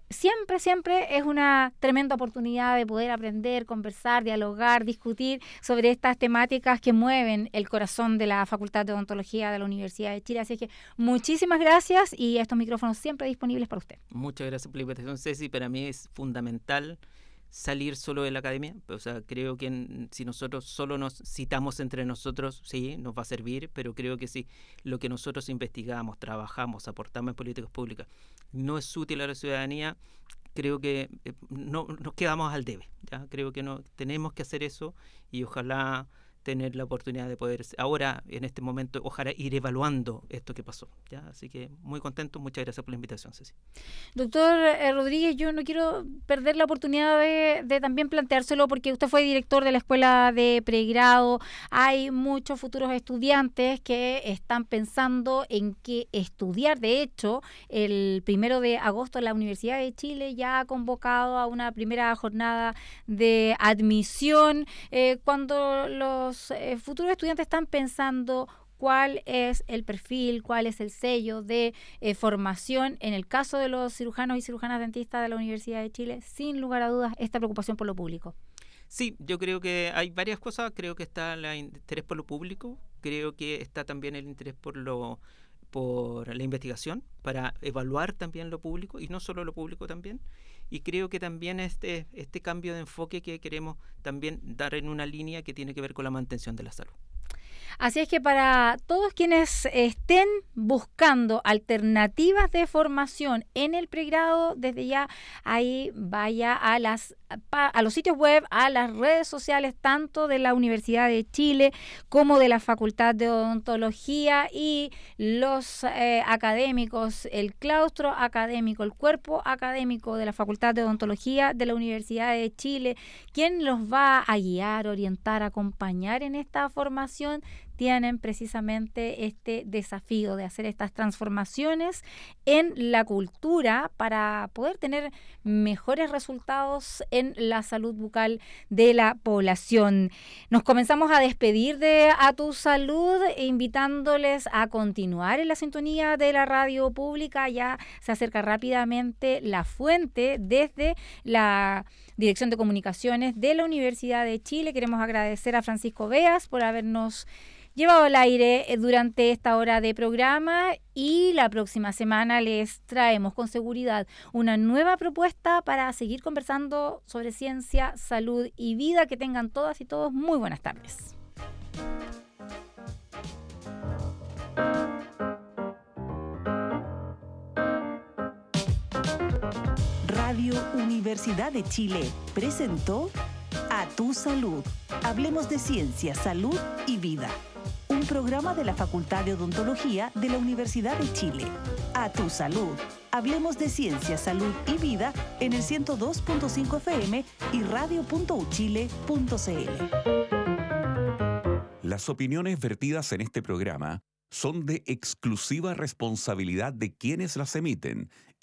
es una tremenda oportunidad de poder aprender, conversar, dialogar, discutir sobre estas temáticas que mueven el corazón de la Facultad de Odontología de la Universidad de Chile. Así que muchísimas gracias, y estos micrófonos siempre disponibles para usted. Muchas gracias por la invitación, Ceci. Para mí es fundamental salir solo de la academia. O sea, creo que si nosotros solo nos citamos entre nosotros, sí, nos va a servir, pero creo que si lo que nosotros investigamos, trabajamos, aportamos en políticas públicas no es útil a la ciudadanía, creo que no nos quedamos al debe. ¿Ya? Creo que no tenemos que hacer eso, y ojalá tener la oportunidad de poder ahora, en este momento, ojalá ir evaluando esto que pasó. ¿Ya? Así que muy contento, muchas gracias por la invitación, Ceci. Doctor Rodríguez, yo no quiero perder la oportunidad de también planteárselo, porque usted fue director de la escuela de pregrado. Hay muchos futuros estudiantes que están pensando en qué estudiar. De hecho, el 1 de agosto la Universidad de Chile ya ha convocado a una primera jornada de admisión. Cuando los futuros estudiantes están pensando cuál es el perfil, cuál es el sello de formación, en el caso de los cirujanos y cirujanas dentistas de la Universidad de Chile, sin lugar a dudas, esta preocupación por lo público. Sí, yo creo que hay varias cosas. Creo que está el interés por lo público, creo que está también el interés por la investigación, para evaluar también lo público, y no solo lo público también. Y creo que también este cambio de enfoque que queremos también dar en una línea que tiene que ver con la mantención de la salud. Así es que para todos quienes estén buscando alternativas de formación en el pregrado, desde ya ahí vaya a los sitios web, a las redes sociales, tanto de la Universidad de Chile como de la Facultad de Odontología, y los académicos, el claustro académico, el cuerpo académico de la Facultad de Odontología de la Universidad de Chile, quien los va a guiar, orientar, acompañar en esta formación, tienen precisamente este desafío de hacer estas transformaciones en la cultura para poder tener mejores resultados en la salud bucal de la población. Nos comenzamos a despedir de A Tu Salud, invitándoles a continuar en la sintonía de la radio pública. Ya se acerca rápidamente La Fuente desde la Dirección de Comunicaciones de la Universidad de Chile. Queremos agradecer a Francisco Beas por habernos llevado al aire durante esta hora de programa, y la próxima semana les traemos con seguridad una nueva propuesta para seguir conversando sobre ciencia, salud y vida. Que tengan todas y todos muy buenas tardes. Universidad de Chile presentó A Tu Salud. Hablemos de ciencia, salud y vida. Un programa de la Facultad de Odontología de la Universidad de Chile. A Tu Salud. Hablemos de ciencia, salud y vida en el 102.5 FM y radio.uchile.cl. Las opiniones vertidas en este programa son de exclusiva responsabilidad de quienes las emiten